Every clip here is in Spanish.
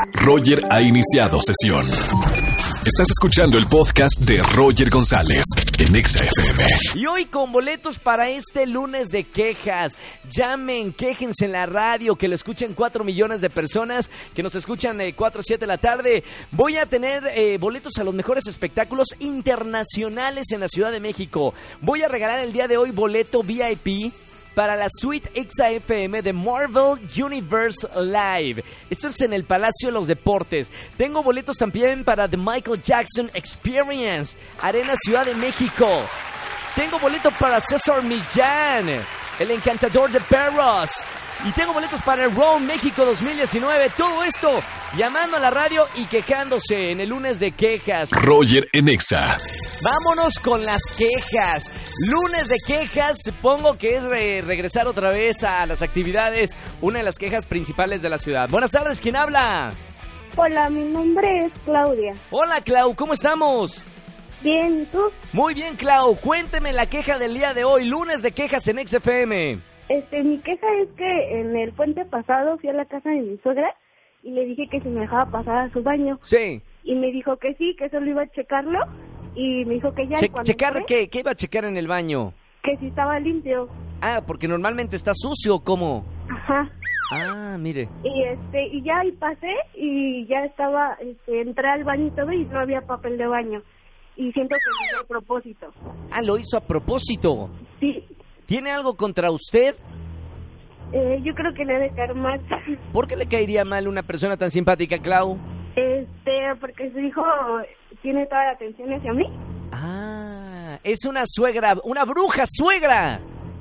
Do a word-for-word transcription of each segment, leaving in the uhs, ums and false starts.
Roger ha iniciado sesión. Estás escuchando el podcast de Roger González en Exa F M. Y hoy con boletos para este lunes de quejas. Llamen, quéjense en la radio, que lo escuchen cuatro millones de personas, que nos escuchan de cuatro a siete de la tarde. Voy a tener eh, boletos a los mejores espectáculos internacionales en la Ciudad de México. Voy a regalar el día de hoy boleto V I P para la suite Exa F M de Marvel Universe Live. Esto es en el Palacio de los Deportes. Tengo boletos también para The Michael Jackson Experience, Arena Ciudad de México. Tengo boleto para César Millán, el encantador de perros. Y tengo boletos para el Raw México dos mil diecinueve. Todo esto llamando a la radio y quejándose en el lunes de quejas. Roger en Exa. Vámonos con las quejas. Lunes de quejas, supongo que es re- regresar otra vez a las actividades. Una de las quejas principales de la ciudad. Buenas tardes, ¿quién habla? Hola, mi nombre es Claudia. Hola, Clau, ¿cómo estamos? Bien, ¿y tú? Muy bien, Clau. Cuénteme la queja del día de hoy. Lunes de quejas en X F M. Este, mi queja es que en el puente pasado fui a la casa de mi suegra y le dije que si me dejaba pasar a su baño. Sí. Y me dijo que sí, que solo iba a checarlo. Y me dijo que ya... Che- y cuando ¿Checar entré, qué? ¿Qué iba a checar en el baño? que si estaba limpio. Ah, porque normalmente está sucio, ¿cómo? Ajá. Ah, mire. Y este, y ya ahí pasé y ya estaba, este, entré al baño y todo y no había papel de baño. Y siento que lo hizo a propósito. Ah, lo hizo a propósito. Sí. ¿Tiene algo contra usted? Eh, yo creo que le debe caer mal. ¿Por qué le caería mal una persona tan simpática, Clau? Este, porque su hijo tiene toda la atención hacia mí. Ah, es una suegra, una bruja suegra.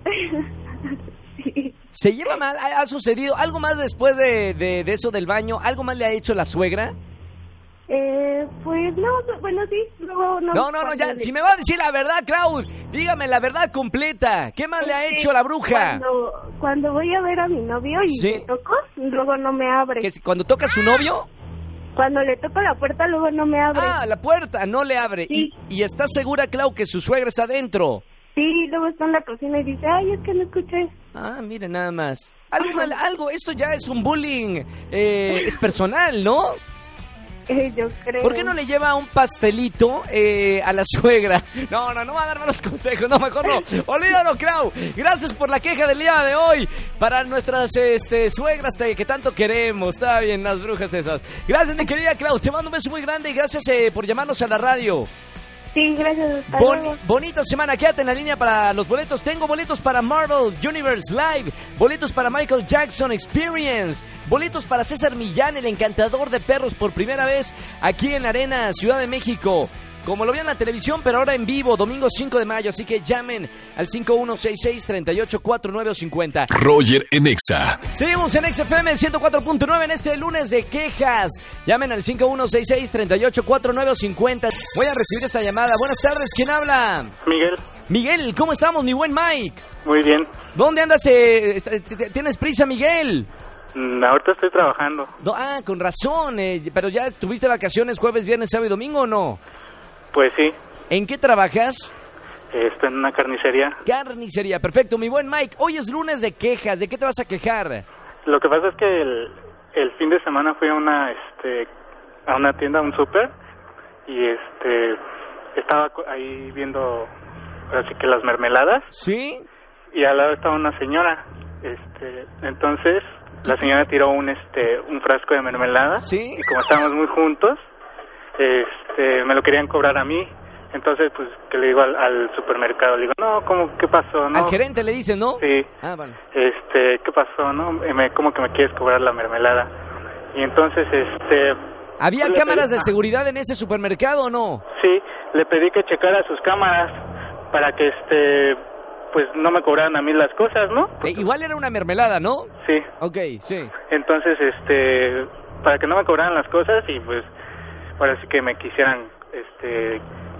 Sí. ¿Se lleva mal? ¿Ha, ha sucedido algo más después de, de, de eso del baño? ¿Algo más le ha hecho la suegra? Eh, pues no, no, bueno, sí, luego no. No, no, no, ya, cuando le- si me va a decir la verdad, Clau, dígame la verdad completa. ¿Qué más le ha Este, hecho la bruja? Cuando, cuando voy a ver a mi novio y Sí. le toco, luego no me abre. ¿Que si- cuando toca a su novio? Cuando le toco la puerta, luego no me abre. Ah, la puerta no le abre. Sí. Y, y está segura, Clau, que su suegra está adentro. Sí, luego está en la cocina y dice, ay, es que no escuché. Ah, mire nada más. Algo, mal- algo, esto ya es un bullying, eh, es personal, ¿no? Eh, yo creo. ¿Por qué no le lleva un pastelito eh, a la suegra? No, no, no va a dar malos consejos, no, mejor no. Olvídalo, Clau. Gracias por la queja del día de hoy. Para nuestras este, suegras te- que tanto queremos. Está bien, las brujas esas. Gracias, mi querida Clau. Te mando un beso muy grande y gracias eh, por llamarnos a la radio. Sí, gracias. Hasta Boni- luego. bonita semana, quédate en la línea para los boletos. Tengo boletos para Marvel Universe Live, boletos para Michael Jackson Experience, boletos para César Millán, el encantador de perros, por primera vez aquí en la Arena Ciudad de México. Como lo vi en la televisión, pero ahora en vivo, domingo cinco de mayo. Así que llamen al cinco uno seis seis, tres ocho cuatro nueve cinco cero. Roger en Exa. Seguimos en X F M ciento cuatro punto nueve en este lunes de quejas. Llamen al cinco uno seis seis, tres ocho cuatro nueve cinco cero. Voy a recibir esta llamada. Buenas tardes, ¿quién habla? Miguel, Miguel, ¿cómo estamos, mi buen Mike? muy bien. ¿Dónde andas? eh, est- t- ¿Tienes prisa, Miguel? Mm, ahorita estoy trabajando. No, ah, con razón, eh, pero ya tuviste vacaciones jueves, viernes, sábado y domingo, ¿o no? Pues sí, ¿En qué trabajas? eh, estoy en una carnicería. Carnicería, perfecto, mi buen Mike. Hoy es lunes de quejas, ¿de qué te vas a quejar? Lo que pasa es que el, el fin de semana fui a una este a una tienda, a un súper, y este estaba co- ahí viendo así que las mermeladas, ¿Sí? y al lado estaba una señora. Este, entonces la señora tiró un este un frasco de mermelada, ¿Sí? y como estábamos muy juntos, este me lo querían cobrar a mí. Entonces, pues, que le digo al, al supermercado, le digo, no, ¿cómo, qué pasó? No, Al gerente le dice, ¿no? sí, Ah, vale. este, ¿qué pasó? No, Eh, me, ¿cómo que me quieres cobrar la mermelada? Y entonces, este, ¿Había le cámaras pedí- de seguridad en ese supermercado o no? sí, le pedí que checara sus cámaras para que, este, pues, no me cobraran a mí las cosas, ¿no? Eh, igual era una mermelada, ¿no? Sí, Ok, sí. entonces, este, para que no me cobraran las cosas y, pues, ahora sí que me quisieran, este,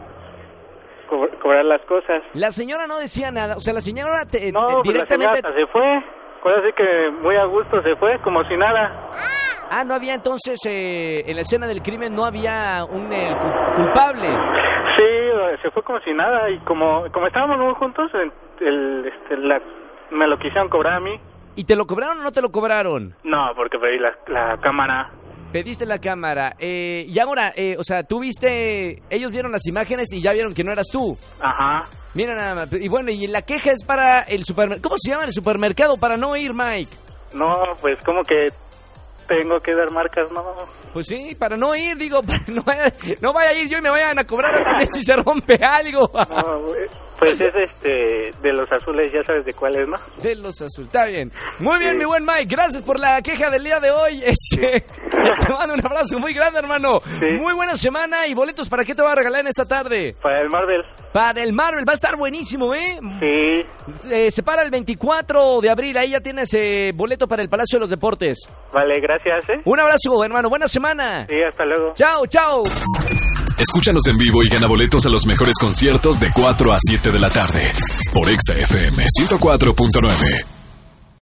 co- cobrar las cosas. La señora no decía nada, o sea, la señora te, eh, No, pues la directamente... señora hasta se fue. Ahora sí que muy a gusto se fue, como si nada. Ah, no había entonces, eh, en la escena del crimen no había un eh, cu- culpable. Sí, se fue como si nada. Y como como estábamos muy juntos, el, el- este, la, me lo quisieron cobrar a mí. ¿Y te lo cobraron o no te lo cobraron? No, porque pedí la, la cámara. Pediste la cámara. Eh, y ahora, eh, o sea, tú viste... Ellos vieron las imágenes y ya vieron que no eras tú. Ajá. Mira nada más. Y bueno, y la queja es para el supermercado. ¿Cómo se llama el supermercado para no ir, Mike? No, pues como que tengo que dar marcas, ¿no? Pues sí, para no ir, digo, para no, vaya, no vaya a ir yo y me vayan a cobrar también si se rompe algo. No, pues es este, de los azules, ya sabes de cuál es, ¿no? De los azules, está bien. Muy bien, sí. Mi buen Mike, gracias por la queja del día de hoy. Este, te mando un abrazo muy grande, hermano. Sí. Muy buena semana y boletos, ¿para qué te voy a regalar en esta tarde? Para el Marvel. Para el Marvel, va a estar buenísimo, ¿eh? Sí. Eh, se para el veinticuatro de abril, ahí ya tienes eh, boleto para el Palacio de los Deportes. Vale, gracias, ¿eh? Un abrazo, hermano, buena semana. Sí, hasta luego. Chao, chao. Escúchanos en vivo y gana boletos a los mejores conciertos de cuatro a siete de la tarde por Exa F M ciento cuatro punto nueve.